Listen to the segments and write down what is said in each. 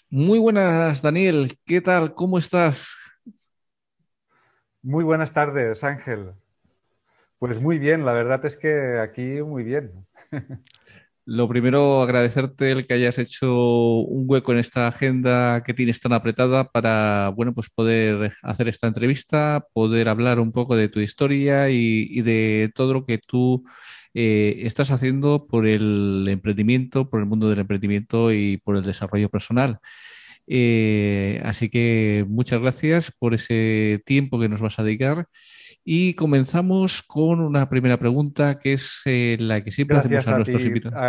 Muy buenas, Daniel. ¿Qué tal? ¿Cómo estás? Muy buenas tardes, Ángel. Pues muy bien, la verdad es que aquí muy bien. Lo primero, agradecerte el que hayas hecho un hueco en esta agenda que tienes tan apretada para, bueno, pues poder hacer esta entrevista, poder hablar un poco de tu historia y de todo lo que tú estás haciendo por el emprendimiento, por el mundo del emprendimiento y por el desarrollo personal. Así que muchas gracias por ese tiempo que nos vas a dedicar. Y comenzamos con una primera pregunta que es la que siempre hacemos Gracias a a nuestros ti. invitados.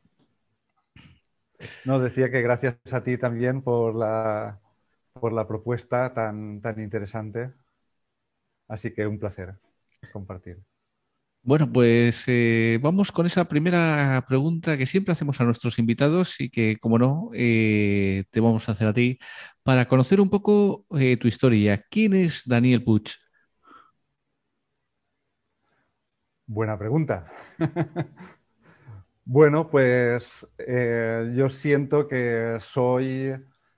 No, decía que gracias a ti también por la propuesta tan interesante. Así que un placer compartir. Bueno, pues vamos con esa primera pregunta que siempre hacemos a nuestros invitados y que, como no, te vamos a hacer a ti para conocer un poco tu historia. ¿Quién es Daniel Puig? Buena pregunta. Bueno, pues yo siento que soy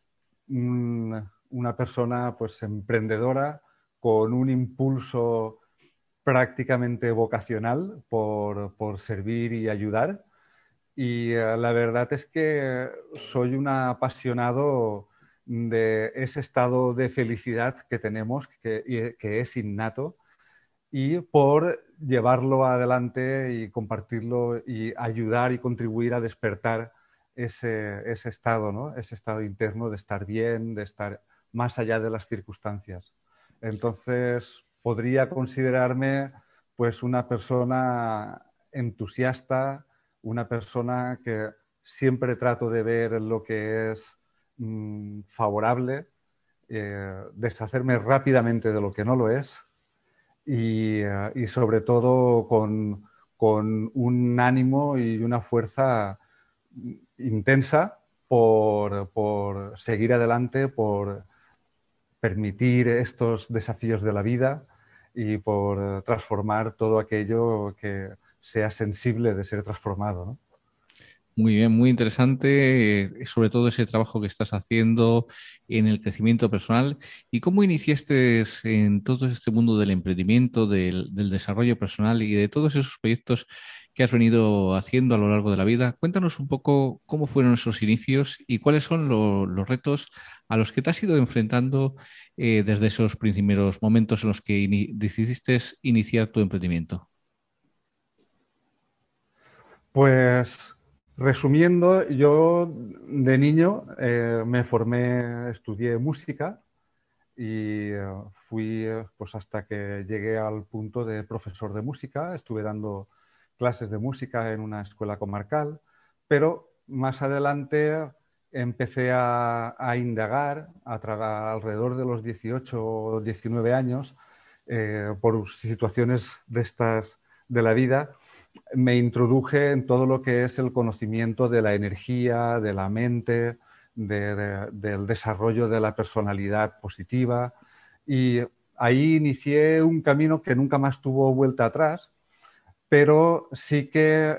una persona pues emprendedora con un impulso prácticamente vocacional por servir y ayudar. Y la verdad es que soy un apasionado de ese estado de felicidad que tenemos, que es innato, y por llevarlo adelante y compartirlo y ayudar y contribuir a despertar ese estado, ¿no? Ese estado interno de estar bien, de estar más allá de las circunstancias. Entonces, podría considerarme pues una persona entusiasta, una persona que siempre trato de ver lo que es favorable, deshacerme rápidamente de lo que no lo es y sobre todo con un ánimo y una fuerza intensa por seguir adelante, por permitir estos desafíos de la vida y por transformar todo aquello que sea sensible de ser transformado, ¿no? Muy bien, muy interesante, sobre todo ese trabajo que estás haciendo en el crecimiento personal y cómo iniciaste en todo este mundo del emprendimiento, del desarrollo personal y de todos esos proyectos que has venido haciendo a lo largo de la vida. Cuéntanos un poco cómo fueron esos inicios y cuáles son los retos a los que te has ido enfrentando desde esos primeros momentos en los que decidiste iniciar tu emprendimiento. Pues resumiendo, yo de niño me formé, estudié música y fui pues hasta que llegué al punto de profesor de música. Estuve dando clases de música en una escuela comarcal, pero más adelante empecé a indagar alrededor de los 18 o 19 años por situaciones de estas de la vida. Me introduje en todo lo que es el conocimiento de la energía, de la mente, del desarrollo de la personalidad positiva y ahí inicié un camino que nunca más tuvo vuelta atrás, pero sí que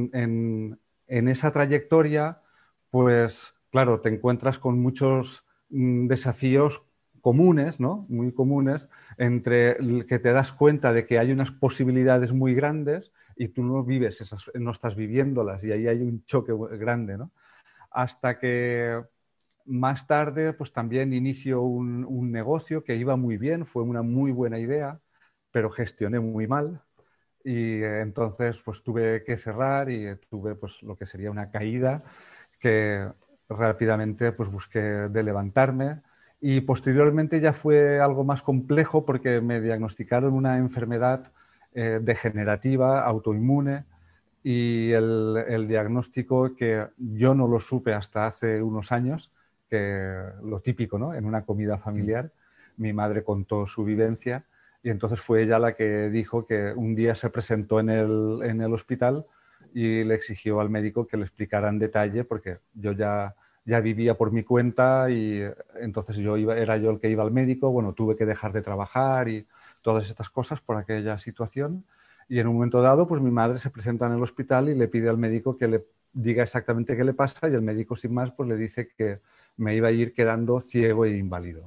en esa trayectoria, pues claro, te encuentras con muchos desafíos comunes, ¿no? Muy comunes, entre el que te das cuenta de que hay unas posibilidades muy grandes y tú no vives esas, no estás viviéndolas y ahí hay un choque grande, ¿no? Hasta que más tarde, pues también inicio un negocio que iba muy bien, fue una muy buena idea, pero gestioné muy mal y entonces pues tuve que cerrar y tuve pues lo que sería una caída que rápidamente pues busqué de levantarme y posteriormente ya fue algo más complejo porque me diagnosticaron una enfermedad degenerativa, autoinmune y el diagnóstico que yo no lo supe hasta hace unos años, que lo típico, ¿no? En una comida familiar, mi madre contó su vivencia y entonces fue ella la que dijo que un día se presentó en el hospital y le exigió al médico que le explicara en detalle, porque yo ya vivía por mi cuenta y entonces era yo el que iba al médico, bueno, tuve que dejar de trabajar y todas estas cosas por aquella situación. Y en un momento dado, pues mi madre se presenta en el hospital y le pide al médico que le diga exactamente qué le pasa y el médico sin más pues le dice que me iba a ir quedando ciego e inválido.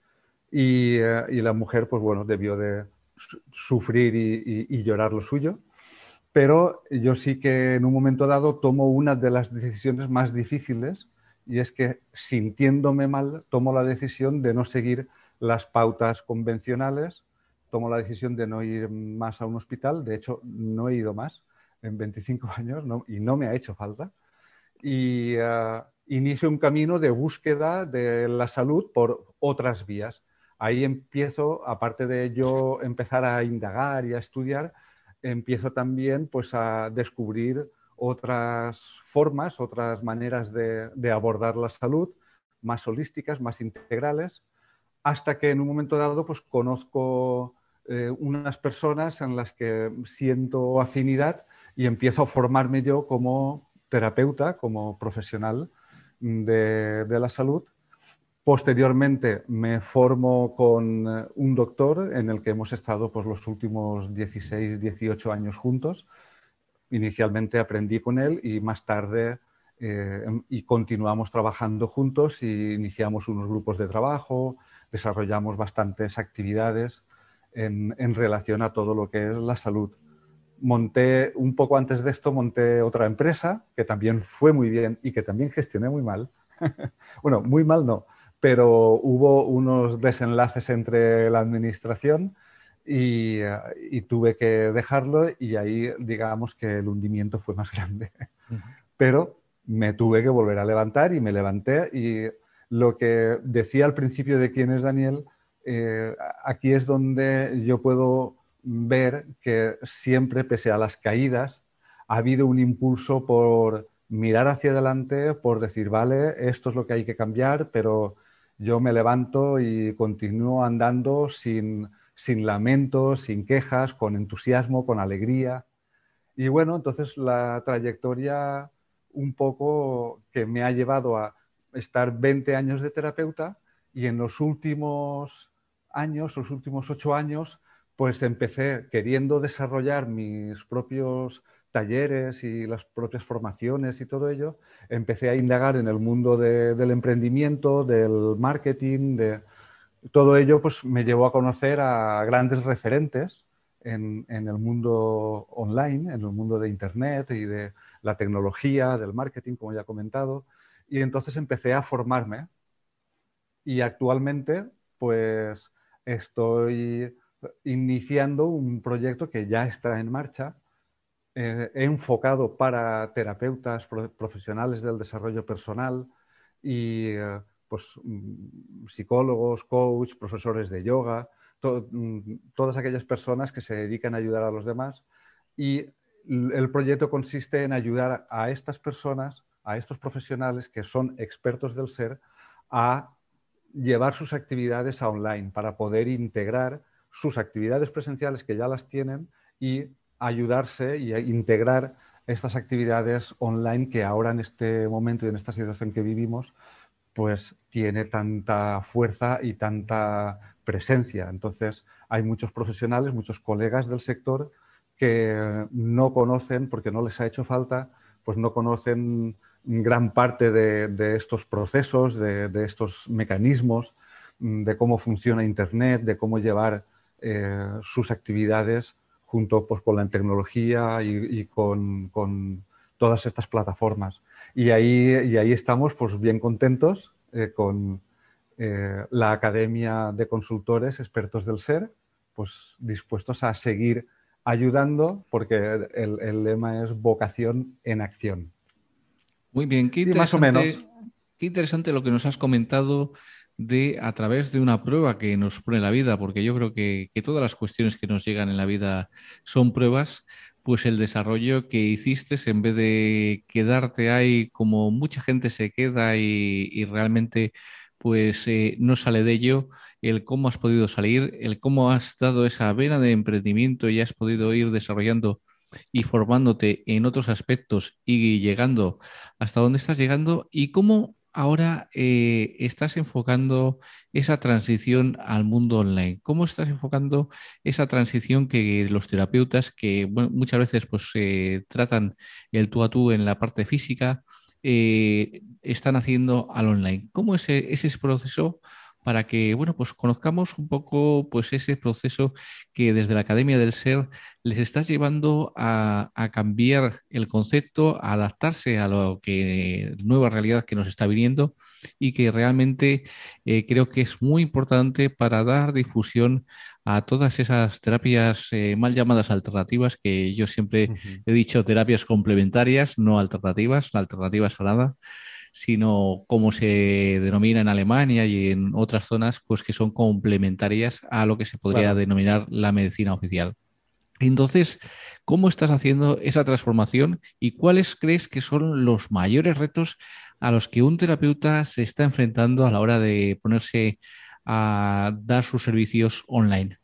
Y la mujer, pues bueno, debió de sufrir y llorar lo suyo, pero yo sí que en un momento dado tomo una de las decisiones más difíciles, y es que sintiéndome mal tomo la decisión de no seguir las pautas convencionales, tomo la decisión de no ir más a un hospital. De hecho, no he ido más en 25 años, y no me ha hecho falta. Y inicio un camino de búsqueda de la salud por otras vías. Ahí empiezo, aparte de yo empezar a indagar y a estudiar, empiezo también pues a descubrir otras formas, otras maneras de abordar la salud, más holísticas, más integrales, hasta que en un momento dado pues conozco unas personas en las que siento afinidad y empiezo a formarme yo como terapeuta, como profesional de la salud. Posteriormente me formo con un doctor en el que hemos estado pues, los últimos 16, 18 años juntos. Inicialmente aprendí con él y más tarde y continuamos trabajando juntos y iniciamos unos grupos de trabajo, desarrollamos bastantes actividades en relación a todo lo que es la salud. Monté, un poco antes de esto, monté otra empresa que también fue muy bien y que también gestioné muy mal. Bueno, muy mal no, pero hubo unos desenlaces entre la administración y tuve que dejarlo, y ahí digamos que el hundimiento fue más grande. Ujú. Pero me tuve que volver a levantar y me levanté, y lo que decía al principio de quién es Daniel, aquí es donde yo puedo ver que siempre, pese a las caídas, ha habido un impulso por mirar hacia adelante, por decir, vale, esto es lo que hay que cambiar, pero yo me levanto y continúo andando sin lamentos, sin quejas, con entusiasmo, con alegría. Y bueno, entonces la trayectoria un poco que me ha llevado a estar 20 años de terapeuta, y en los últimos años, los últimos 8 años, pues empecé queriendo desarrollar mis propios talleres y las propias formaciones y todo ello. Empecé a indagar en el mundo del emprendimiento, del marketing, de todo ello pues me llevó a conocer a grandes referentes en el mundo online, en el mundo de Internet y de la tecnología, del marketing, como ya he comentado. Y entonces empecé a formarme, y actualmente pues estoy iniciando un proyecto que ya está en marcha, enfocado para terapeutas profesionales del desarrollo personal y pues, psicólogos, coach, profesores de yoga, todas aquellas personas que se dedican a ayudar a los demás. Y el proyecto consiste en ayudar a estas personas, a estos profesionales que son expertos del ser, a llevar sus actividades a online para poder integrar sus actividades presenciales que ya las tienen y ayudarse y a integrar estas actividades online que ahora en este momento y en esta situación que vivimos pues tiene tanta fuerza y tanta presencia. Entonces hay muchos profesionales, muchos colegas del sector que no conocen, porque no les ha hecho falta, pues no conocen gran parte de estos procesos, de estos mecanismos, de cómo funciona Internet, de cómo llevar sus actividades junto pues, con la tecnología y con todas estas plataformas. Y ahí estamos pues, bien contentos con la Academia de Consultores Expertos del Ser, pues dispuestos a seguir ayudando, porque el lema es vocación en acción. Muy bien, Y más o menos. qué interesante lo que nos has comentado de a través de una prueba que nos pone la vida, porque yo creo que todas las cuestiones que nos llegan en la vida son pruebas, pues el desarrollo que hiciste en vez de quedarte ahí como mucha gente se queda y realmente pues no sale de ello, el cómo has podido salir, el cómo has dado esa vena de emprendimiento y has podido ir desarrollando y formándote en otros aspectos y llegando hasta dónde estás llegando y cómo ahora estás enfocando esa transición al mundo online. ¿Cómo estás enfocando esa transición que los terapeutas que bueno, muchas veces pues tratan el tú a tú en la parte física? están haciendo al online. ¿Cómo es ese proceso para que, bueno, pues conozcamos un poco pues ese proceso que desde la Academia del Ser les estás llevando a cambiar el concepto, a adaptarse a lo que nueva realidad que nos está viniendo y que realmente creo que es muy importante para dar difusión a todas esas terapias mal llamadas alternativas, que yo siempre Ujú. he dicho terapias complementarias, no alternativas, alternativas a nada, sino como se denomina en Alemania y en otras zonas, pues que son complementarias a lo que se podría Claro. denominar la medicina oficial. Entonces, ¿cómo estás haciendo esa transformación y cuáles crees que son los mayores retos a los que un terapeuta se está enfrentando a la hora de ponerse a dar sus servicios online?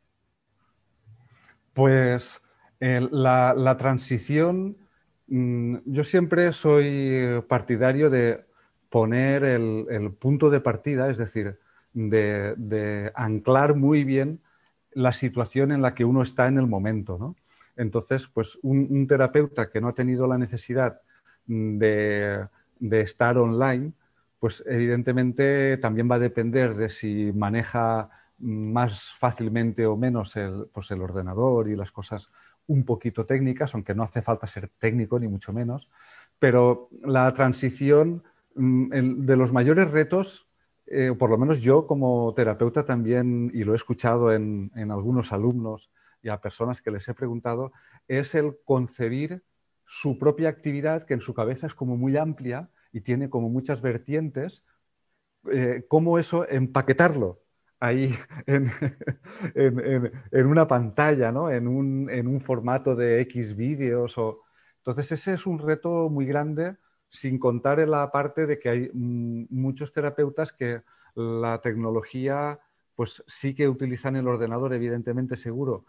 Pues la transición, yo siempre soy partidario de poner el punto de partida, es decir, de anclar muy bien la situación en la que uno está en el momento, ¿no? Entonces, pues un terapeuta que no ha tenido la necesidad de, de estar online, pues evidentemente también va a depender de si maneja más fácilmente o menos pues el ordenador y las cosas un poquito técnicas, aunque no hace falta ser técnico ni mucho menos, pero la transición de los mayores retos, por lo menos yo como terapeuta también, y lo he escuchado en algunos alumnos y a personas que les he preguntado, es el concebir su propia actividad, que en su cabeza es como muy amplia y tiene como muchas vertientes, cómo eso empaquetarlo ahí en, en una pantalla, ¿no? En un formato de X vídeos. Entonces ese es un reto muy grande, sin contar en la parte de que hay muchos terapeutas que la tecnología, pues sí que utilizan el ordenador, evidentemente seguro,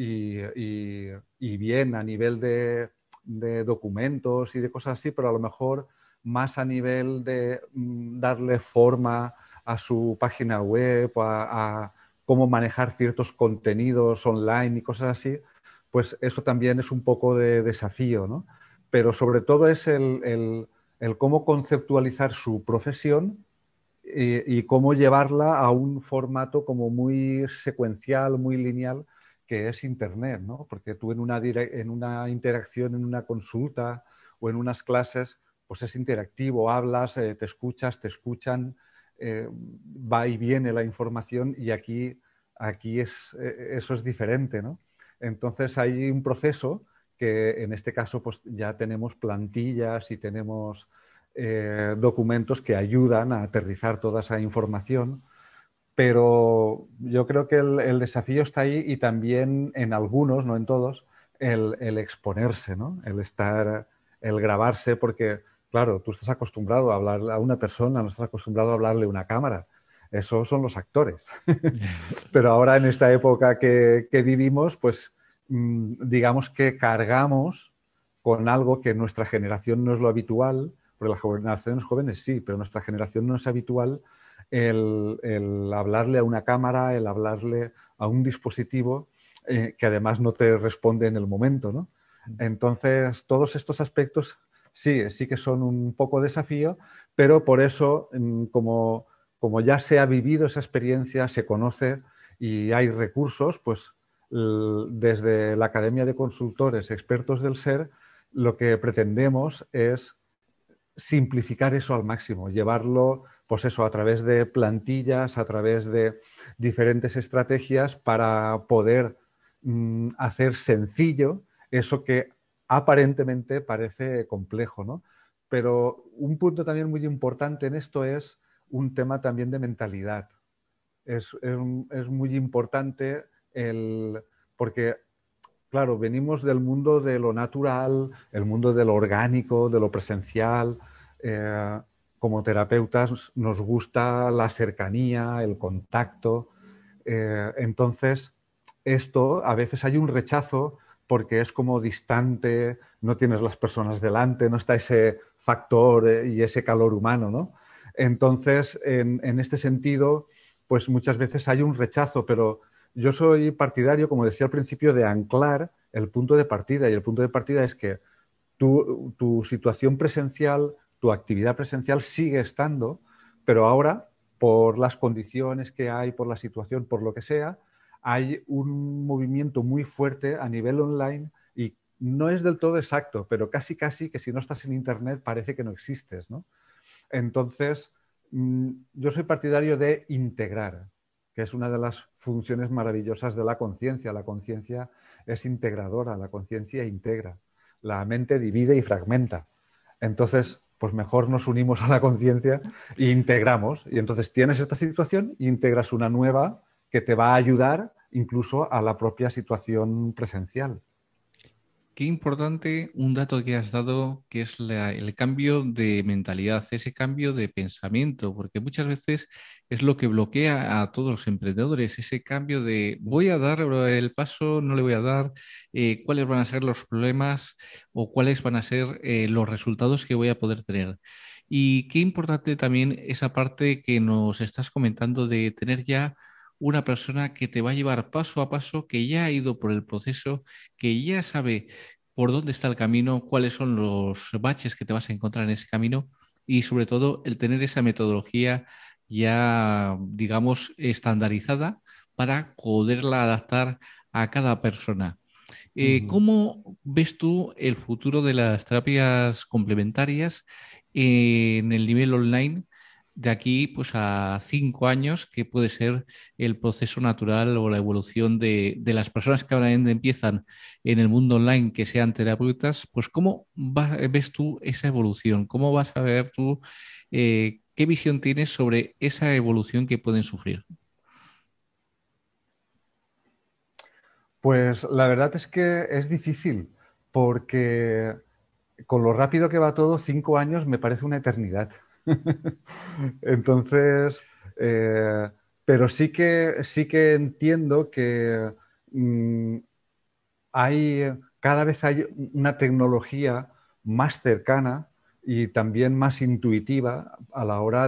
y bien a nivel de documentos y de cosas así, pero a lo mejor más a nivel de darle forma a su página web, a cómo manejar ciertos contenidos online y cosas así, pues eso también es un poco de desafío, ¿no? Pero sobre todo es el cómo conceptualizar su profesión y cómo llevarla a un formato como muy secuencial, muy lineal, que es Internet, ¿no? Porque tú en una interacción, en una consulta o en unas clases, pues es interactivo, hablas, te escuchan, va y viene la información y aquí eso es diferente, ¿no? Entonces hay un proceso que en este caso pues ya tenemos plantillas y tenemos documentos que ayudan a aterrizar toda esa información, pero yo creo que el desafío está ahí y también en algunos, no en todos, el exponerse, ¿no? El estar, el grabarse, porque claro, tú estás acostumbrado a hablar a una persona, no estás acostumbrado a hablarle a una cámara. Esos son los actores. Pero ahora en esta época que vivimos, pues digamos que cargamos con algo que en nuestra generación no es lo habitual, porque las generaciones jóvenes sí, pero nuestra generación no es habitual el hablarle a una cámara, el hablarle a un dispositivo que además no te responde en el momento, ¿no? Entonces, todos estos aspectos sí que son un poco desafío, pero por eso, como ya se ha vivido esa experiencia, se conoce y hay recursos, pues desde la Academia de Consultores Expertos del Ser, lo que pretendemos es simplificar eso al máximo, llevarlo, pues eso, a través de plantillas, a través de diferentes estrategias para poder hacer sencillo eso que aparentemente parece complejo, ¿no? Pero un punto también muy importante en esto es un tema también de mentalidad. Es muy importante porque claro, venimos del mundo de lo natural, el mundo de lo orgánico, de lo presencial. Eh, Como terapeutas nos gusta la cercanía, el contacto. Entonces, esto a veces hay un rechazo porque es como distante, no tienes las personas delante, no está ese factor y ese calor humano, ¿no? Entonces, en este sentido, pues muchas veces hay un rechazo, pero yo soy partidario, como decía al principio, de anclar el punto de partida. Y el punto de partida es que tu situación presencial, tu actividad presencial sigue estando, pero ahora, por las condiciones que hay, por la situación, por lo que sea, hay un movimiento muy fuerte a nivel online y no es del todo exacto, pero casi casi que si no estás en Internet parece que no existes, ¿no? Entonces, yo soy partidario de integrar, que es una de las funciones maravillosas de la conciencia. La conciencia es integradora, la conciencia integra. La mente divide y fragmenta. Entonces, pues mejor nos unimos a la conciencia e integramos. Y entonces tienes esta situación e integras una nueva que te va a ayudar incluso a la propia situación presencial. Qué importante un dato que has dado, que es el cambio de mentalidad, ese cambio de pensamiento, porque muchas veces es lo que bloquea a todos los emprendedores, ese cambio de voy a dar el paso, no le voy a dar, cuáles van a ser los problemas o cuáles van a ser los resultados que voy a poder tener. Y qué importante también esa parte que nos estás comentando de tener ya una persona que te va a llevar paso a paso, que ya ha ido por el proceso, que ya sabe por dónde está el camino, cuáles son los baches que te vas a encontrar en ese camino y sobre todo el tener esa metodología ya, digamos, estandarizada para poderla adaptar a cada persona. Ujú. ¿Cómo ves tú el futuro de las terapias complementarias en el nivel online de aquí pues a 5 años, que puede ser el proceso natural o la evolución de las personas que ahora empiezan en el mundo online que sean terapeutas? Pues ves tú esa evolución? ¿Cómo vas a ver tú qué visión tienes sobre esa evolución que pueden sufrir? Pues la verdad es que es difícil, porque con lo rápido que va todo, 5 años me parece una eternidad. Entonces, eh, pero sí que entiendo que mm, cada vez hay una tecnología más cercana y también más intuitiva a la hora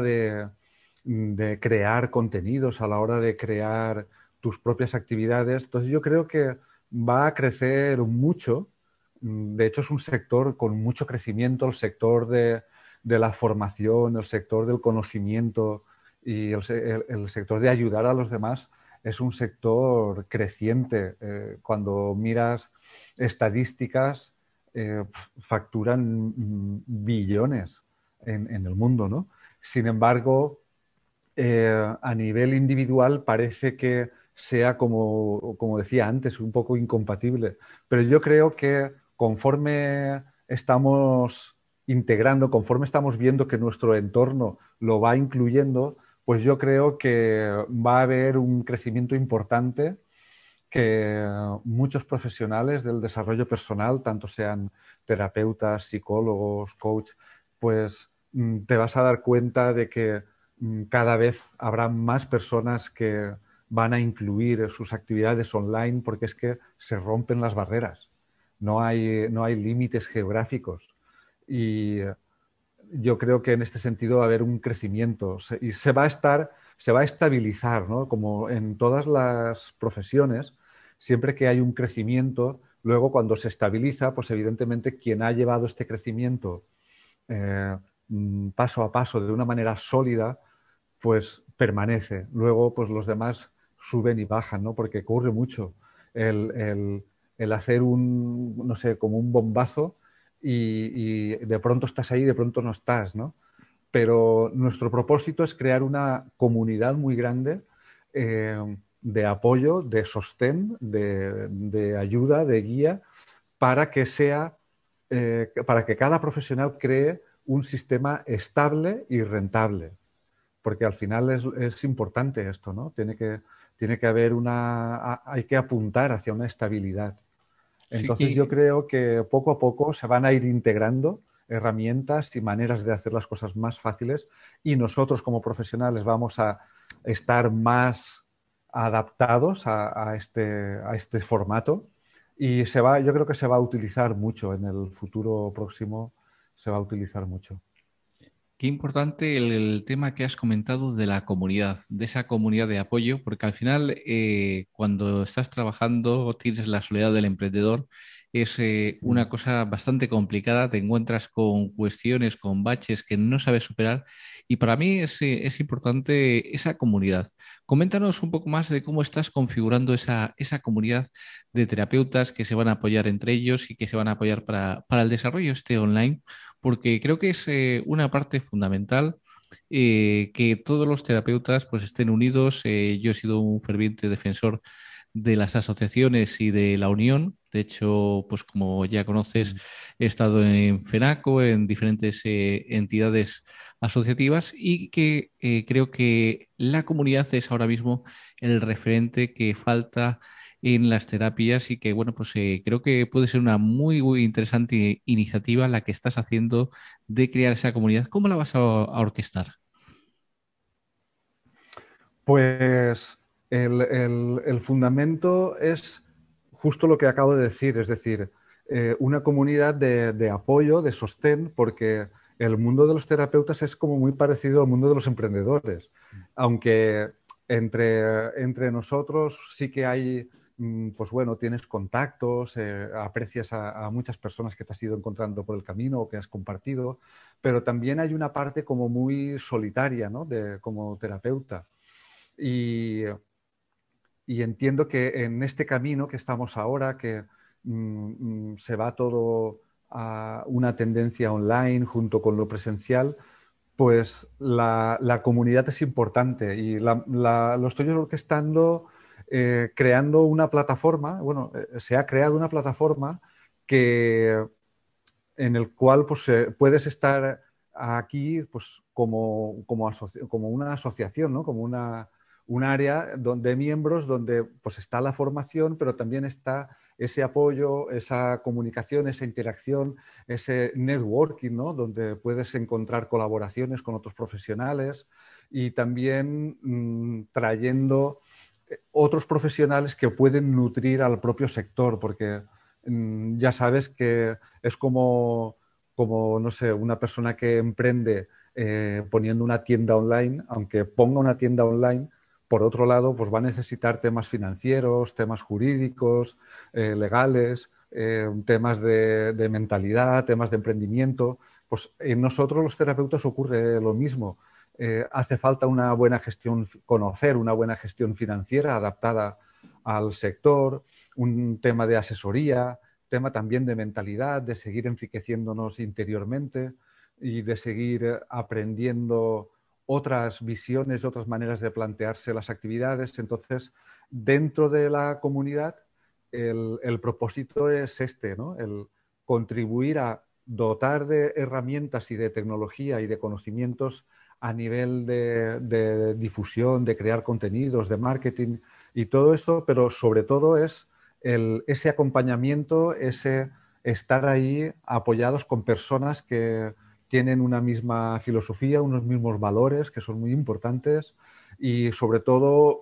de crear contenidos, a la hora de crear tus propias actividades. Entonces yo creo que va a crecer mucho. De hecho, es un sector con mucho crecimiento, el sector de la formación, el sector del conocimiento y el sector de ayudar a los demás es un sector creciente. Cuando miras estadísticas, facturan billones en el mundo, ¿no? Sin embargo, a nivel individual parece que sea, como decía antes, un poco incompatible. Pero yo creo que conforme estamos integrando, conforme estamos viendo que nuestro entorno lo va incluyendo, pues yo creo que va a haber un crecimiento importante que muchos profesionales del desarrollo personal, tanto sean terapeutas, psicólogos, coach, pues te vas a dar cuenta de que cada vez habrá más personas que van a incluir sus actividades online porque es que se rompen las barreras. No hay límites geográficos. Y yo creo que en este sentido va a haber un crecimiento y se va a estabilizar, ¿no? Como en todas las profesiones, siempre que hay un crecimiento, luego cuando se estabiliza, pues evidentemente quien ha llevado este crecimiento eh, paso a paso de una manera sólida, pues permanece. Luego, pues los demás suben y bajan, ¿no? Porque ocurre mucho el hacer no sé, como un bombazo y de pronto estás ahí, de pronto no estás, ¿no? Pero nuestro propósito es crear una comunidad muy grande de apoyo, de sostén, de ayuda, de guía, para que para que cada profesional cree un sistema estable y rentable, porque al final es importante esto, ¿no? Tiene que haber hay que apuntar hacia una estabilidad. Sí, Entonces yo creo que poco a poco se van a ir integrando herramientas y maneras de hacer las cosas más fáciles y nosotros como profesionales vamos a estar más adaptados a este formato y yo creo que se va a utilizar mucho en el futuro próximo, se va a utilizar mucho. qué importante el tema que has comentado de la comunidad, de esa comunidad de apoyo, porque al final cuando estás trabajando tienes la soledad del emprendedor es una Mm. cosa bastante complicada, te encuentras con cuestiones, con baches que no sabes superar y para mí es importante esa comunidad. Coméntanos un poco más de cómo estás configurando esa comunidad de terapeutas que se van a apoyar entre ellos y que se van a apoyar para el desarrollo este online, porque creo que es una parte fundamental que todos los terapeutas pues estén unidos. Yo he sido un ferviente defensor de las asociaciones y de la unión. De hecho, pues como ya conoces, Mm. he estado en FENACO, en diferentes entidades asociativas y que creo que la comunidad es ahora mismo el referente que falta en las terapias y que, bueno, pues creo que puede ser una muy interesante iniciativa la que estás haciendo de crear esa comunidad. ¿Cómo la vas a orquestar? Pues el fundamento es justo lo que acabo de decir, es decir, una comunidad de apoyo, de sostén, porque el mundo de los terapeutas es como muy parecido al mundo de los emprendedores, aunque entre nosotros sí que hay, pues bueno, tienes contactos, aprecias a muchas personas que te has ido encontrando por el camino o que has compartido, pero también hay una parte como muy solitaria, ¿no? Como terapeuta. Y, y entiendo que en este camino que estamos ahora, que se va todo a una tendencia online junto con lo presencial, pues la comunidad es importante y lo estoy orquestando creando una plataforma, bueno, se ha creado una plataforma que, en el cual pues, puedes estar aquí pues, como una asociación, ¿no? Como un área de miembros donde pues, está la formación, pero también está ese apoyo, esa comunicación, esa interacción, ese networking, ¿no? Donde puedes encontrar colaboraciones con otros profesionales y también trayendo otros profesionales que pueden nutrir al propio sector, porque ya sabes que es como, no sé, una persona que emprende poniendo una tienda online, aunque ponga una tienda online, por otro lado, pues va a necesitar temas financieros, temas jurídicos, legales, temas de mentalidad, temas de emprendimiento. Pues en nosotros los terapeutas ocurre lo mismo. Hace falta una buena gestión, conocer una buena gestión financiera adaptada al sector, un tema de asesoría, tema también de mentalidad, de seguir enriqueciéndonos interiormente y de seguir aprendiendo otras visiones, otras maneras de plantearse las actividades. Entonces, dentro de la comunidad, el propósito es este, ¿no? El contribuir a dotar de herramientas y de tecnología y de conocimientos a nivel de difusión, de crear contenidos, de marketing y todo esto, pero sobre todo es ese acompañamiento, ese estar ahí apoyados con personas que tienen una misma filosofía, unos mismos valores que son muy importantes y sobre todo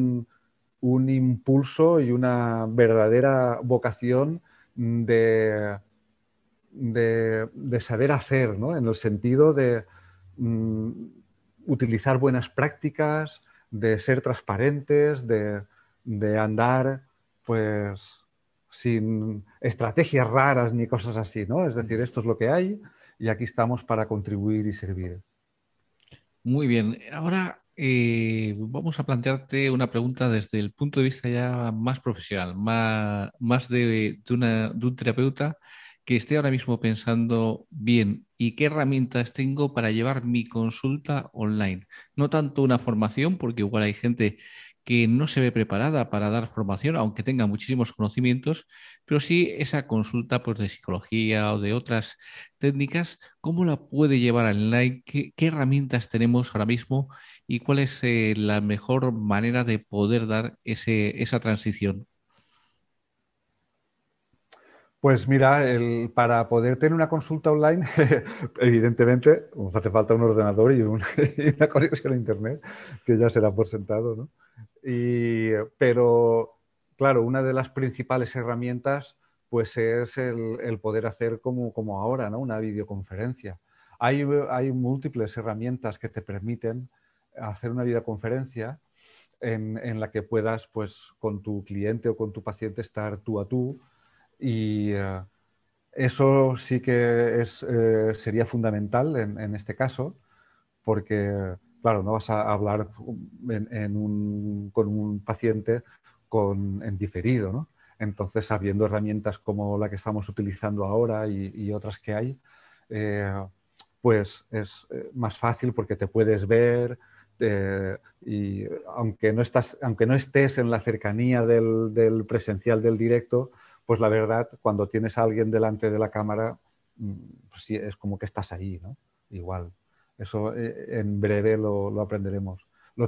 un impulso y una verdadera vocación de, de saber hacer, ¿no? En el sentido de mm, utilizar buenas prácticas, de ser transparentes, de andar pues sin estrategias raras ni cosas así, ¿no? Es decir, esto es lo que hay y aquí estamos para contribuir y servir. Muy bien. Ahora vamos a plantearte una pregunta desde el punto de vista ya más profesional, más de un terapeuta que esté ahora mismo pensando bien y qué herramientas tengo para llevar mi consulta online. No tanto una formación, porque igual hay gente que no se ve preparada para dar formación, aunque tenga muchísimos conocimientos, pero sí esa consulta pues, de psicología o de otras técnicas. ¿Cómo la puede llevar online? ¿Qué herramientas tenemos ahora mismo? ¿Y cuál es la mejor manera de poder dar esa transición? Pues mira, para poder tener una consulta online, evidentemente, nos hace falta un ordenador y una conexión a Internet, que ya será por sentado, ¿no? Pero, claro, una de las principales herramientas pues es el poder hacer como ahora, ¿no? Una videoconferencia. Hay múltiples herramientas que te permiten hacer una videoconferencia en la que puedas, pues, con tu cliente o con tu paciente estar tú a tú Y eso sí que sería fundamental en este caso, porque, claro, no vas a hablar con un paciente en diferido, ¿no? Entonces, habiendo herramientas como la que estamos utilizando ahora y otras que hay, eh, pues es más fácil porque te puedes ver y aunque no estés en la cercanía del presencial del directo, pues la verdad, cuando tienes a alguien delante de la cámara, pues sí, es como que estás ahí, ¿no? Igual. Eso en breve lo aprenderemos.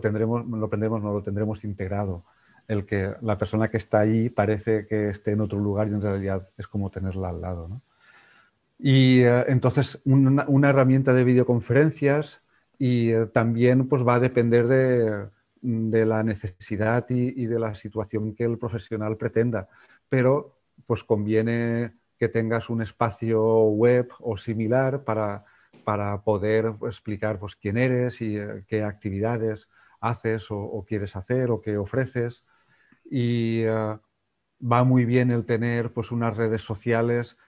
No lo tendremos integrado. El que la persona que está ahí parece que esté en otro lugar y en realidad es como tenerla al lado, ¿no? Y entonces una herramienta de videoconferencias y también pues va a depender de la necesidad y de la situación que el profesional pretenda. Pero pues conviene que tengas un espacio web o similar para poder explicar pues, quién eres y qué actividades haces o quieres hacer o qué ofreces. Y va muy bien el tener pues, unas redes sociales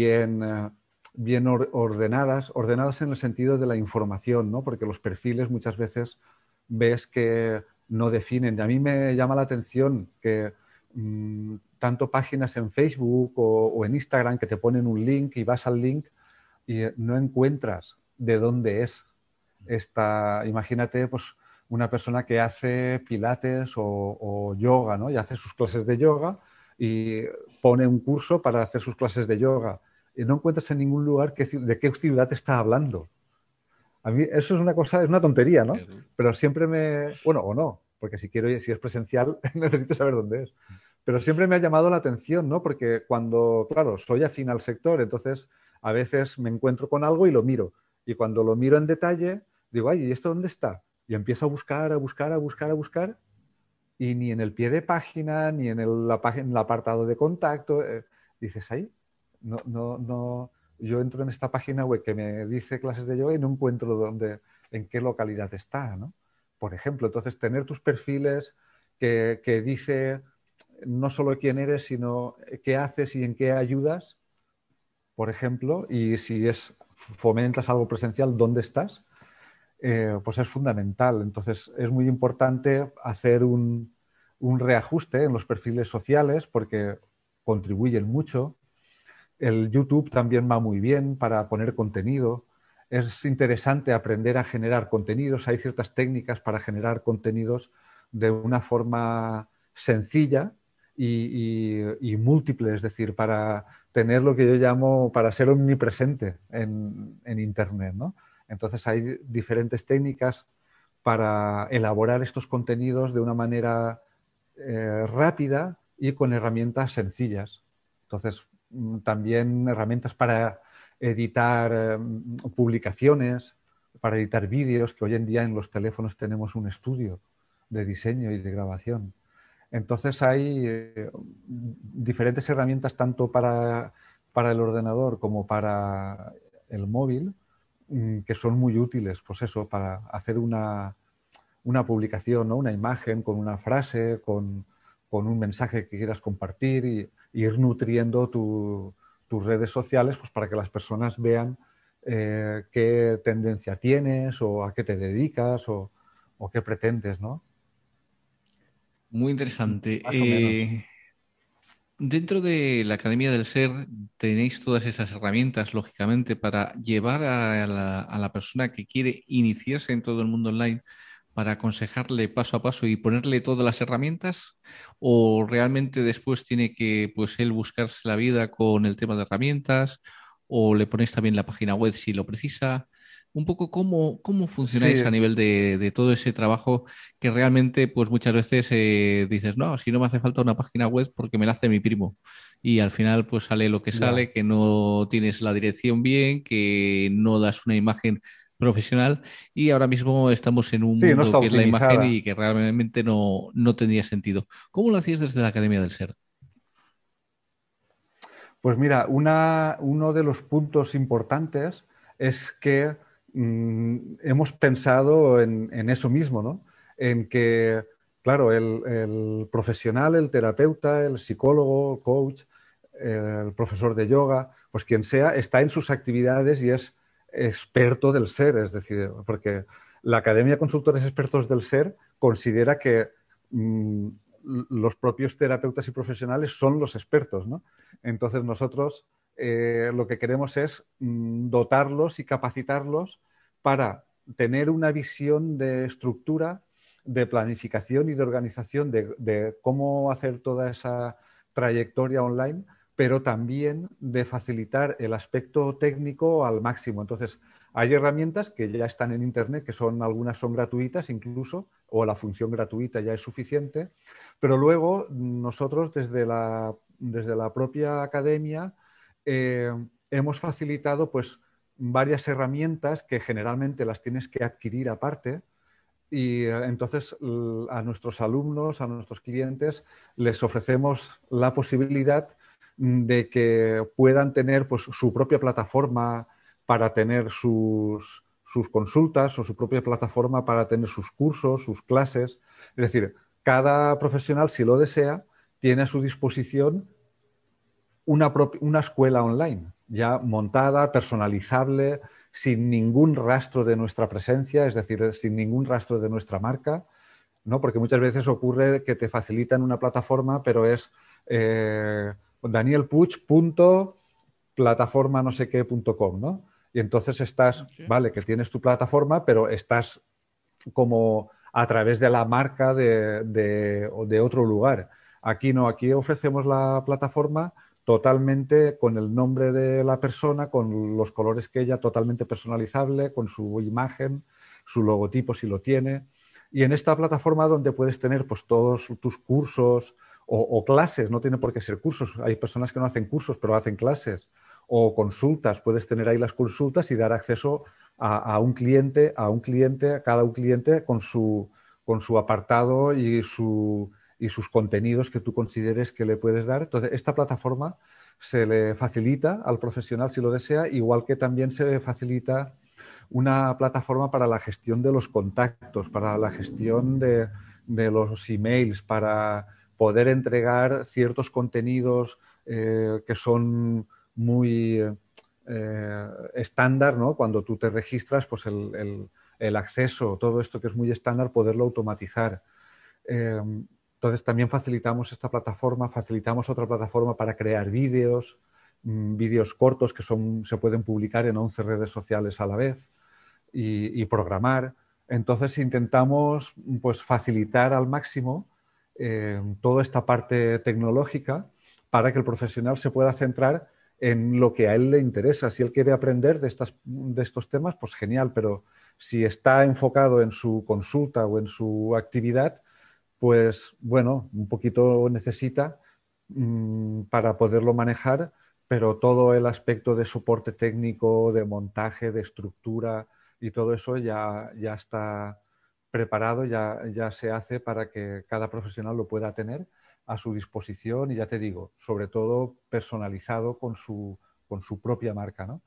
bien ordenadas, ordenadas en el sentido de la información, ¿no? Porque los perfiles muchas veces ves que no definen. Y a mí me llama la atención que tanto páginas en Facebook o en Instagram que te ponen un link y vas al link y no encuentras de dónde es esta. Imagínate, pues, una persona que hace pilates o yoga, ¿no? Y hace sus clases de yoga y pone un curso para hacer sus clases de yoga. Y no encuentras en ningún lugar de qué ciudad está hablando. A mí eso es una cosa, es una tontería, ¿no? Claro. Pero siempre bueno, o no, porque si es presencial, necesito saber dónde es. Pero siempre me ha llamado la atención, ¿no? Porque cuando, claro, soy afín al sector, entonces a veces me encuentro con algo y lo miro. Y cuando lo miro en detalle, digo, ay, ¿y esto dónde está? Y empiezo a buscar, a buscar, a buscar, a buscar, y ni en el pie de página, ni en en el apartado de contacto, dices, ahí, no, yo entro en esta página web que me dice clases de yoga y no encuentro en qué localidad está, ¿no? Por ejemplo, entonces tener tus perfiles que dice no solo quién eres, sino qué haces y en qué ayudas, por ejemplo, y si fomentas algo presencial, dónde estás, pues es fundamental. Entonces es muy importante hacer un reajuste en los perfiles sociales porque contribuyen mucho. El YouTube también va muy bien para poner contenido. Es interesante aprender a generar contenidos. Hay ciertas técnicas para generar contenidos de una forma sencilla y múltiple, es decir, para tener lo que yo llamo, para ser omnipresente en Internet, ¿no? Entonces hay diferentes técnicas para elaborar estos contenidos de una manera rápida y con herramientas sencillas. Entonces, también herramientas para editar publicaciones, para editar vídeos, que hoy en día en los teléfonos tenemos un estudio de diseño y de grabación. Entonces hay diferentes herramientas tanto para el ordenador como para el móvil que son muy útiles, pues eso, para hacer una publicación, ¿no? Una imagen con una frase, con un mensaje que quieras compartir y ir nutriendo tus redes sociales pues, para que las personas vean qué tendencia tienes o a qué te dedicas o qué pretendes, ¿no? Muy interesante. Más o menos. Dentro de la Academia del Ser tenéis todas esas herramientas, lógicamente, para llevar a la persona que quiere iniciarse en todo el mundo online, para aconsejarle paso a paso y ponerle todas las herramientas, o realmente después tiene que, pues, él buscarse la vida con el tema de herramientas, o le ponéis también la página web si lo precisa. Un poco cómo funcionáis a Sí, nivel de todo ese trabajo que realmente, pues muchas veces dices, no, si no me hace falta una página web porque me la hace mi primo. Y al final, pues sale lo que ya. sale, que no tienes la dirección bien, que no das una imagen profesional. Y ahora mismo estamos en un Sí, no mundo está que es la imagen optimizada. y que realmente no tendría sentido. ¿Cómo lo hacías desde la Academia del Ser? Pues mira, uno de los puntos importantes es que hemos pensado en eso mismo, ¿no? En que, claro, el profesional, el terapeuta, el psicólogo, coach, el profesor de yoga, pues quien sea, está en sus actividades y es experto del ser, es decir, porque la Academia de Consultores Expertos del Ser considera que los propios terapeutas y profesionales son los expertos, ¿no? Entonces nosotros lo que queremos es dotarlos y capacitarlos para tener una visión de estructura, de planificación y de organización de cómo hacer toda esa trayectoria online, pero también de facilitar el aspecto técnico al máximo. Entonces, hay herramientas que ya están en Internet, que son algunas son gratuitas incluso, o la función gratuita ya es suficiente, pero luego nosotros desde la propia academia hemos facilitado pues varias herramientas que generalmente las tienes que adquirir aparte y entonces a nuestros alumnos, a nuestros clientes, les ofrecemos la posibilidad de que puedan tener pues, su propia plataforma para tener sus consultas o su propia plataforma para tener sus cursos, sus clases. Es decir, cada profesional, si lo desea, tiene a su disposición una escuela online ya montada, personalizable, sin ningún rastro de nuestra presencia, es decir, sin ningún rastro de nuestra marca, ¿no? Porque muchas veces ocurre que te facilitan una plataforma, pero es danielpuig.plataforma no sé qué.com, ¿no? Y entonces estás, Okay. vale, que tienes tu plataforma, pero estás como a través de la marca de otro lugar. Aquí no, aquí ofrecemos la plataforma totalmente con el nombre de la persona, con los colores que ella, totalmente personalizable, con su imagen, su logotipo si lo tiene. Y en esta plataforma donde puedes tener pues, todos tus cursos o clases, no tiene por qué ser cursos, hay personas que no hacen cursos, pero hacen clases, o consultas, puedes tener ahí las consultas y dar acceso a un cliente, a cada un cliente con su apartado y sus contenidos que tú consideres que le puedes dar. Entonces, esta plataforma se le facilita al profesional si lo desea, igual que también se le facilita una plataforma para la gestión de los contactos, para la gestión de los emails, para poder entregar ciertos contenidos que son muy estándar, ¿no? Cuando tú te registras, pues el acceso, todo esto que es muy estándar, poderlo automatizar. Eh, entonces también facilitamos esta plataforma, facilitamos otra plataforma para crear vídeos, vídeos cortos que se pueden publicar en 11 redes sociales a la vez y programar. Entonces intentamos pues, facilitar al máximo toda esta parte tecnológica para que el profesional se pueda centrar en lo que a él le interesa. Si él quiere aprender de estos temas, pues genial, pero si está enfocado en su consulta o en su actividad, pues bueno, un poquito necesita para poderlo manejar, pero todo el aspecto de soporte técnico, de montaje, de estructura y todo eso ya está preparado, ya se hace para que cada profesional lo pueda tener a su disposición y ya te digo, sobre todo personalizado con su propia marca, ¿no?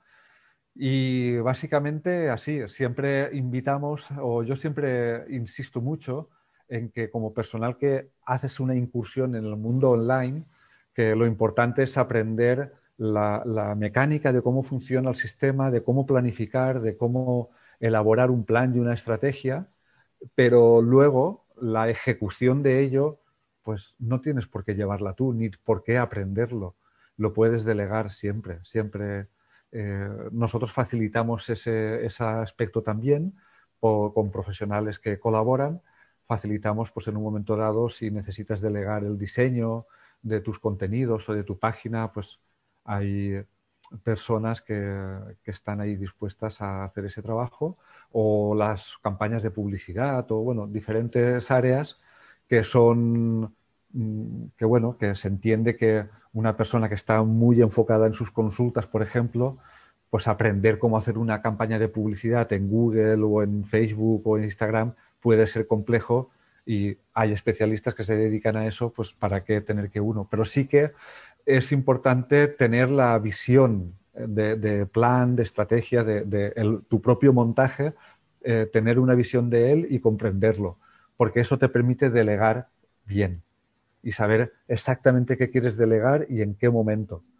Y básicamente así, siempre invitamos, o yo siempre insisto mucho en que como personal que haces una incursión en el mundo online, que lo importante es aprender la mecánica de cómo funciona el sistema, de cómo planificar, de cómo elaborar un plan y una estrategia, pero luego la ejecución de ello, pues no tienes por qué llevarla tú, ni por qué aprenderlo. Lo puedes delegar siempre, siempre. Nosotros facilitamos ese aspecto también con profesionales que colaboran. Facilitamos, pues en un momento dado, si necesitas delegar el diseño de tus contenidos o de tu página, pues hay personas que están ahí dispuestas a hacer ese trabajo, o las campañas de publicidad, o bueno, diferentes áreas que son que bueno, que se entiende que una persona que está muy enfocada en sus consultas, por ejemplo, pues aprender cómo hacer una campaña de publicidad en Google o en Facebook o en Instagram puede ser complejo y hay especialistas que se dedican a eso, pues para qué tener que uno. Pero sí que es importante tener la visión de plan, de estrategia, tu propio montaje, tener una visión de él y comprenderlo, porque eso te permite delegar bien y saber exactamente qué quieres delegar y en qué momento.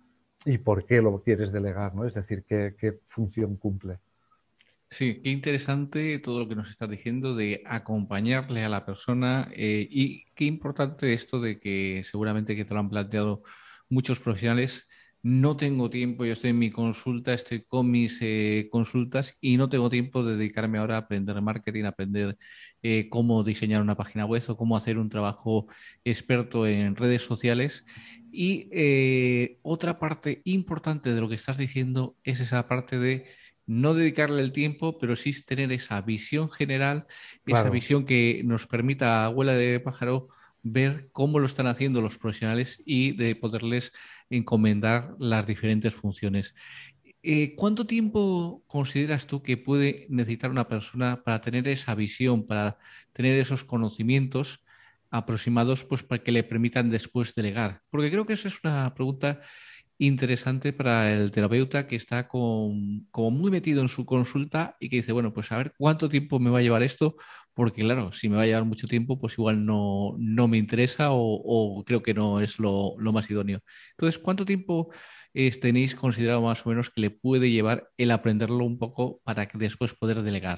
y por qué lo quieres delegar, ¿no? Es decir, qué función cumple. Sí, qué interesante todo lo que nos estás diciendo de acompañarle a la persona y qué importante esto de que seguramente que te lo han planteado muchos profesionales. No tengo tiempo, yo estoy en mi consulta, estoy con mis consultas y no tengo tiempo de dedicarme ahora a aprender marketing, a aprender cómo diseñar una página web o cómo hacer un trabajo experto en redes sociales. Y otra parte importante de lo que estás diciendo es esa parte de no dedicarle el tiempo, pero sí tener esa visión general, esa Claro. visión que nos permita a abuela de pájaro ver cómo lo están haciendo los profesionales y de poderles encomendar las diferentes funciones. ¿Cuánto tiempo consideras tú que puede necesitar una persona para tener esa visión, para tener esos conocimientos aproximados, pues para que le permitan después delegar? Porque creo que esa es una pregunta interesante para el terapeuta que está como muy metido en su consulta y que dice, bueno, pues a ver cuánto tiempo me va a llevar esto, porque claro, si me va a llevar mucho tiempo, pues igual no me interesa o creo que no es lo más idóneo. Entonces, ¿cuánto tiempo tenéis considerado más o menos que le puede llevar el aprenderlo un poco para que después poder delegar?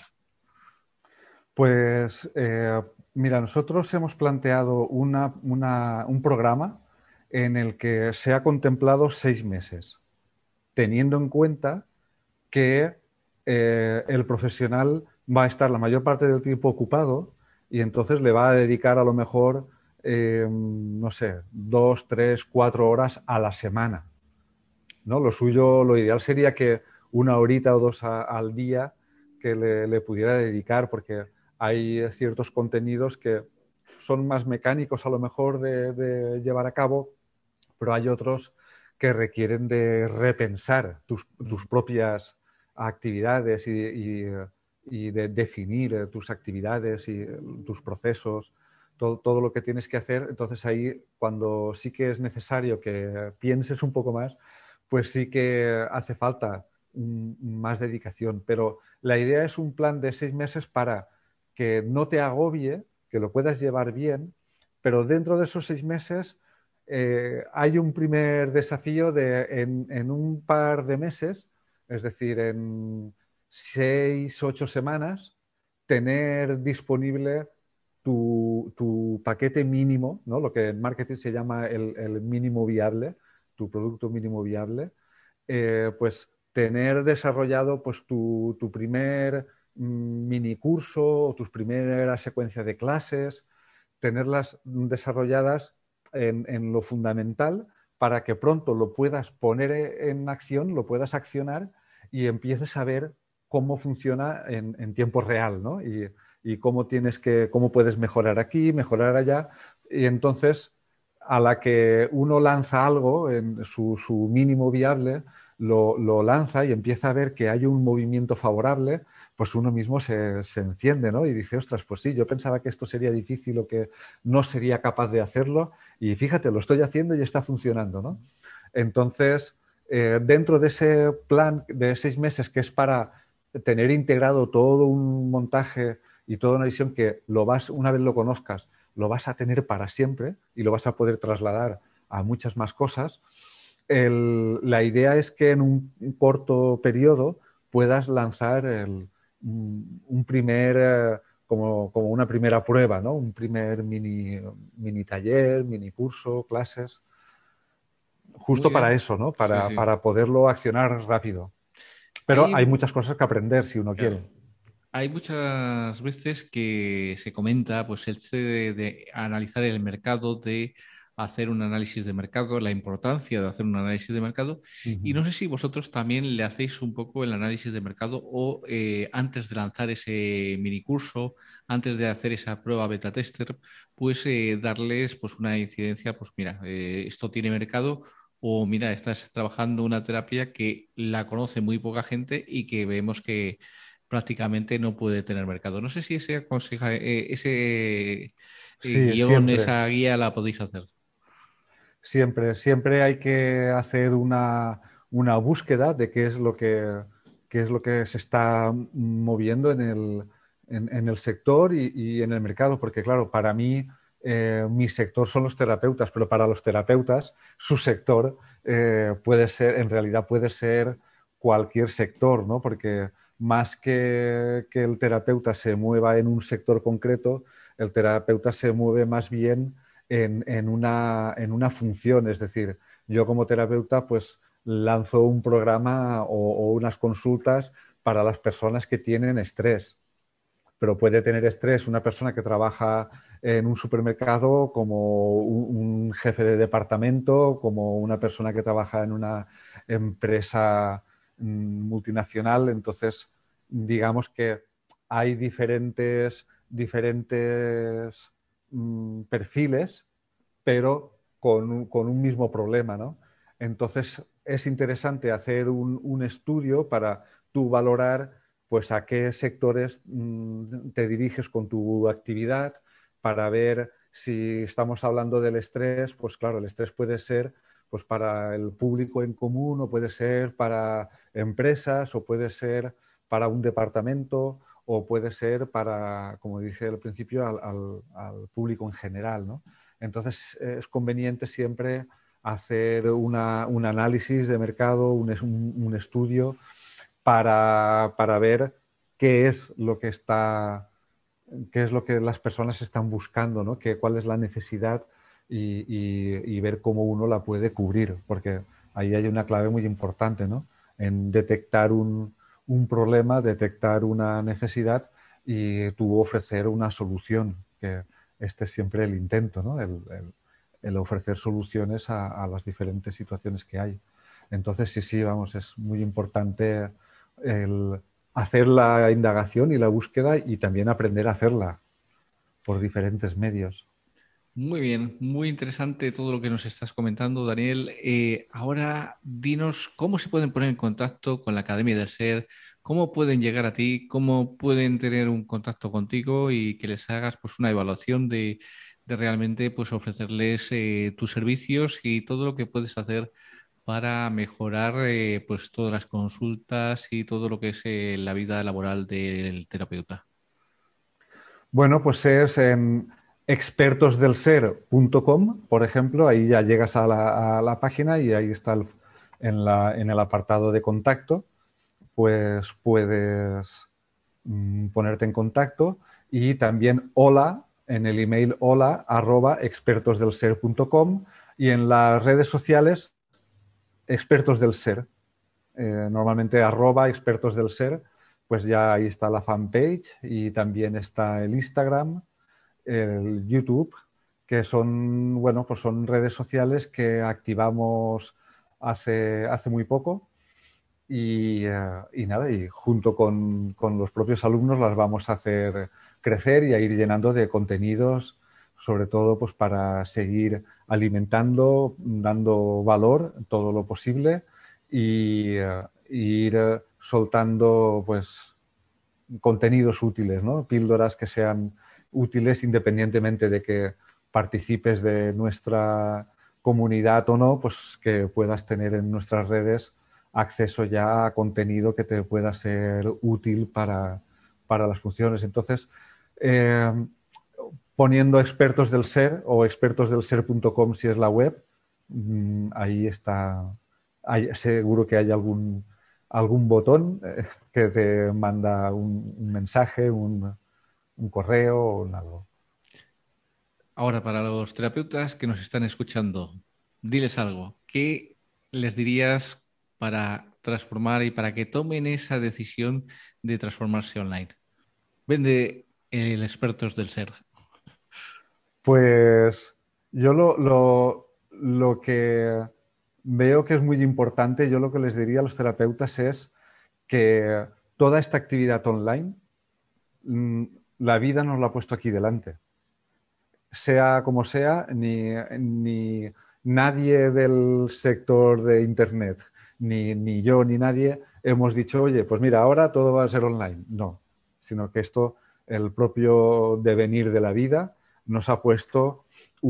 Pues mira, nosotros hemos planteado un programa en el que se ha contemplado 6 meses, teniendo en cuenta que el profesional va a estar la mayor parte del tiempo ocupado y entonces le va a dedicar a lo mejor, no sé, 2, 3, 4 horas a la semana, ¿no? Lo suyo, lo ideal sería que 1 horita o 2 al día que le pudiera dedicar, porque hay ciertos contenidos que son más mecánicos a lo mejor de llevar a cabo, pero hay otros que requieren de repensar tus propias actividades y de definir tus actividades y tus procesos, todo lo que tienes que hacer. Entonces ahí, cuando sí que es necesario que pienses un poco más, pues sí que hace falta más dedicación. Pero la idea es un plan de 6 meses para que no te agobie, que lo puedas llevar bien, pero dentro de esos 6 meses hay un primer desafío en un par de meses, es decir, en 6, 8 semanas, tener disponible tu paquete mínimo, ¿no? Lo que en marketing se llama el mínimo viable, tu producto mínimo viable, pues tener desarrollado pues, tu primer mini curso o tus primeras secuencias de clases, tenerlas desarrolladas en lo fundamental para que pronto lo puedas poner en acción, lo puedas accionar y empieces a ver cómo funciona en tiempo real, ¿no? Y cómo puedes mejorar aquí, mejorar allá. Y entonces, a la que uno lanza algo en su mínimo viable, lo lanza y empieza a ver que hay un movimiento favorable, pues uno mismo se enciende, ¿no? Y dice, ostras, pues sí, yo pensaba que esto sería difícil o que no sería capaz de hacerlo y fíjate, lo estoy haciendo y está funcionando, ¿no? Entonces, dentro de ese plan de 6 meses que es para tener integrado todo un montaje y toda una visión que una vez lo conozcas, lo vas a tener para siempre y lo vas a poder trasladar a muchas más cosas, la idea es que en un corto periodo puedas lanzar un primer, como una primera prueba, ¿no? Un primer mini taller, mini curso, clases, Muy justo para bien. eso, ¿no? Sí, sí. Para poderlo accionar rápido. Pero Hay, hay muchas cosas que aprender si uno claro. quiere. Hay muchas veces que se comenta pues el hecho de analizar el mercado, de hacer un análisis de mercado, la importancia de hacer un análisis de mercado. Y Ujú. no sé si vosotros también le hacéis un poco el análisis de mercado o antes de lanzar ese mini curso, antes de hacer esa prueba beta tester, pues darles pues una incidencia, pues mira, esto tiene mercado. O mira, estás trabajando una terapia que la conoce muy poca gente y que vemos que prácticamente no puede tener mercado. No sé si ese Sí, guión, siempre. esa guía la podéis hacer. Siempre hay que hacer una búsqueda de qué es lo que se está moviendo en el sector y en el mercado, porque claro, para mí mi sector son los terapeutas, pero para los terapeutas su sector puede ser, en realidad puede ser cualquier sector, ¿no? Porque más que el terapeuta se mueva en un sector concreto, el terapeuta se mueve más bien en una función. Es decir, yo como terapeuta pues lanzo un programa o unas consultas para las personas que tienen estrés, pero puede tener estrés una persona que trabaja en un supermercado, como un jefe de departamento, como una persona que trabaja en una empresa multinacional. Entonces, digamos que hay diferentes perfiles, pero con un mismo problema, ¿no? Entonces, es interesante hacer un estudio para tú valorar pues a qué sectores te diriges con tu actividad, para ver si estamos hablando del estrés. Pues claro, el estrés puede ser pues para el público en común, o puede ser para empresas, o puede ser para un departamento, o puede ser para, como dije al principio, al público en general, ¿no? Entonces es conveniente siempre hacer un análisis de mercado, un estudio para ver qué es lo que está, qué es lo que las personas están buscando, ¿no? Cuál es la necesidad, y ver cómo uno la puede cubrir, porque ahí hay una clave muy importante, ¿no? En detectar un problema, detectar una necesidad y tú ofrecer una solución, que este es siempre el intento, ¿no? El ofrecer soluciones a las diferentes situaciones que hay. Entonces, sí, sí, vamos, es muy importante el hacer la indagación y la búsqueda, y también aprender a hacerla por diferentes medios. Muy bien, muy interesante todo lo que nos estás comentando, Daniel. Ahora dinos cómo se pueden poner en contacto con la Academia del Ser, cómo pueden llegar a ti, cómo pueden tener un contacto contigo y que les hagas pues una evaluación de realmente pues ofrecerles tus servicios y todo lo que puedes hacer para mejorar pues todas las consultas y todo lo que es la vida laboral del terapeuta. Bueno, pues es en expertosdelser.com, por ejemplo. Ahí ya llegas a la página, y ahí está en el apartado de contacto, pues puedes ponerte en contacto. Y también hola, en el email hola @expertosdelser.com, y en las redes sociales expertos del ser. Normalmente @expertos del ser, pues ya ahí está la fanpage, y también está el Instagram, el YouTube, que son, bueno, pues son redes sociales que activamos hace muy poco. Y nada, y junto con los propios alumnos las vamos a hacer crecer y a ir llenando de contenidos, sobre todo pues para seguir alimentando, dando valor todo lo posible, y ir soltando pues contenidos útiles, ¿no? Píldoras que sean útiles independientemente de que participes de nuestra comunidad o no, pues que puedas tener en nuestras redes acceso ya a contenido que te pueda ser útil para las funciones. Entonces, eh, poniendo expertos del ser, o expertosdelser.com si es la web, ahí está, seguro que hay algún botón que te manda un mensaje, un correo o algo. Ahora, para los terapeutas que nos están escuchando, diles algo. ¿Qué les dirías para transformar y para que tomen esa decisión de transformarse online? Vende el expertos del ser. Pues yo lo que veo que es muy importante, yo lo que les diría a los terapeutas es que toda esta actividad online, mm, la vida nos la ha puesto aquí delante. Sea como sea, ni nadie del sector de Internet, ni yo, ni nadie hemos dicho, oye, pues mira, ahora todo va a ser online. No, sino que esto, el propio devenir de la vida, nos ha puesto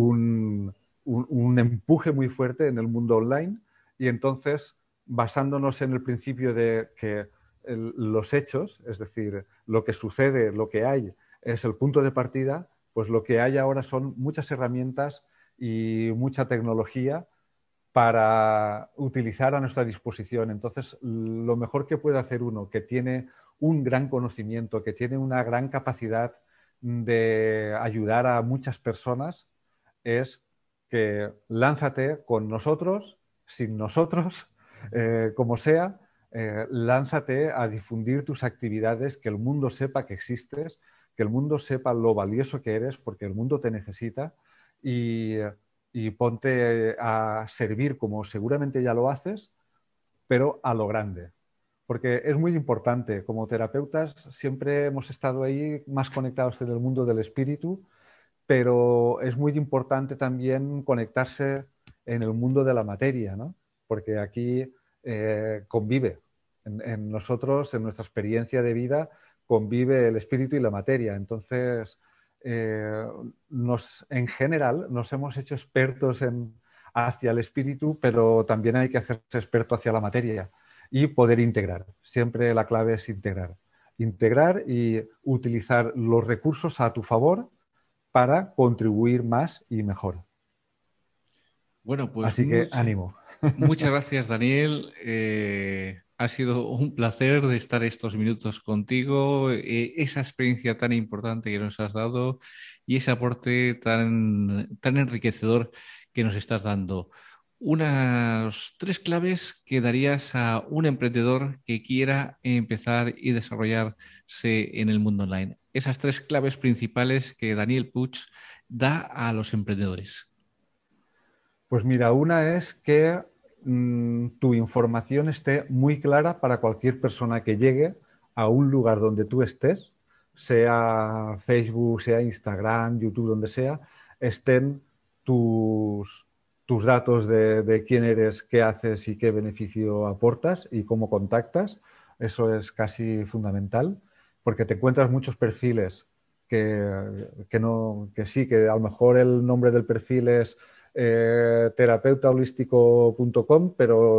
un empuje muy fuerte en el mundo online. Y entonces, basándonos en el principio de que los hechos, es decir, lo que sucede, lo que hay, es el punto de partida, pues lo que hay ahora son muchas herramientas y mucha tecnología para utilizar a nuestra disposición. Entonces, lo mejor que puede hacer uno que tiene un gran conocimiento, que tiene una gran capacidad de ayudar a muchas personas, es que lánzate con nosotros, sin nosotros, como sea, lánzate a difundir tus actividades, que el mundo sepa que existes, que el mundo sepa lo valioso que eres, porque el mundo te necesita, y, y ponte a servir como seguramente ya lo haces, pero a lo grande. Porque es muy importante, como terapeutas siempre hemos estado ahí más conectados en el mundo del espíritu, pero es muy importante también conectarse en el mundo de la materia, ¿no? Porque aquí convive, en nosotros, en nuestra experiencia de vida, convive el espíritu y la materia. Entonces, eh, en general, nos hemos hecho expertos hacia el espíritu, pero también hay que hacerse experto hacia la materia y poder integrar. Siempre la clave es integrar. Integrar y utilizar los recursos a tu favor para contribuir más y mejor. Bueno, pues Así que ánimo. muchas gracias, Daniel. Ha sido un placer de estar estos minutos contigo, esa experiencia tan importante que nos has dado y ese aporte tan enriquecedor que nos estás dando. Unas tres claves que darías a un emprendedor que quiera empezar y desarrollarse en el mundo online. Esas tres claves principales que Daniel Puig da a los emprendedores. Pues mira, una es que tu información esté muy clara para cualquier persona que llegue a un lugar donde tú estés, sea Facebook, sea Instagram, YouTube, donde sea, estén tus datos de quién eres, qué haces y qué beneficio aportas y cómo contactas. Eso es casi fundamental, porque te encuentras muchos perfiles que sí, que a lo mejor el nombre del perfil es terapeutaholístico.com, pero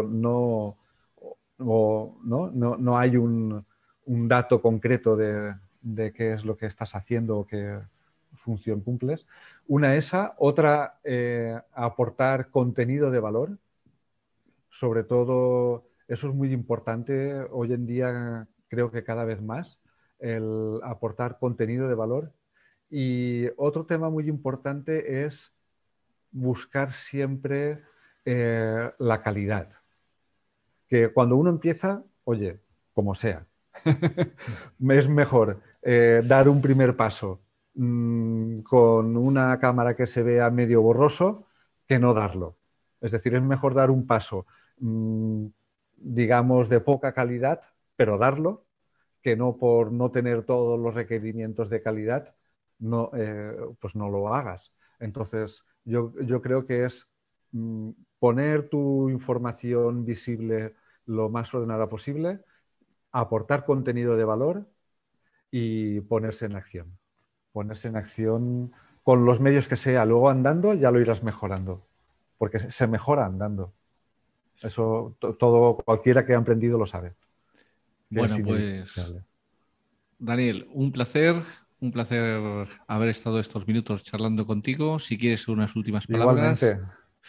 no hay un dato concreto de qué es lo que estás haciendo o qué función cumples. Una esa, otra aportar contenido de valor, sobre todo eso es muy importante hoy en día, creo que cada vez más, el aportar contenido de valor. Y otro tema muy importante es buscar siempre la calidad. Que cuando uno empieza, oye, como sea, es mejor dar un primer paso con una cámara que se vea medio borroso que no darlo. Es decir, es mejor dar un paso, mmm, digamos, de poca calidad, pero darlo, que no por no tener todos los requerimientos de calidad, pues no lo hagas. Entonces, yo creo que es poner tu información visible lo más ordenada posible, aportar contenido de valor y ponerse en acción. Ponerse en acción con los medios que sea. Luego andando ya lo irás mejorando, porque se mejora andando. Eso todo cualquiera que ha emprendido lo sabe, que es Bueno, pues inevitable. Daniel, un placer haber estado estos minutos charlando contigo. Si quieres unas últimas palabras, Igualmente,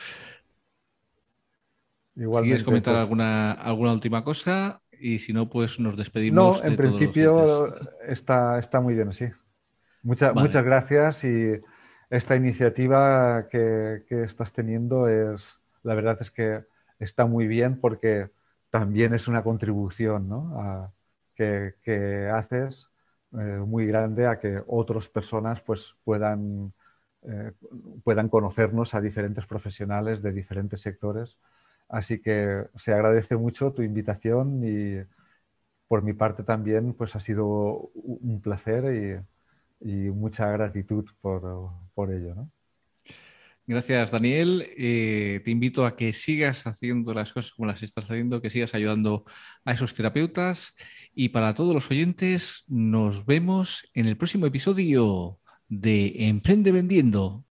si quieres igualmente, comentar pues alguna última cosa y si no, pues nos no, despedimos en de todos los oyentes. principio está muy bien así. Vale, Muchas gracias y esta iniciativa que estás teniendo la verdad es que está muy bien porque también es una contribución, ¿no? Que haces muy grande a que otras personas pues eh, puedan conocernos a diferentes profesionales de diferentes sectores. Así que se agradece mucho tu invitación y por mi parte también pues ha sido un placer y mucha gratitud por ello, ¿no? gracias Daniel. Te invito a que sigas haciendo las cosas como las estás haciendo, que sigas ayudando a esos terapeutas. Y para todos los oyentes, nos vemos en el próximo episodio de Emprende Vendiendo.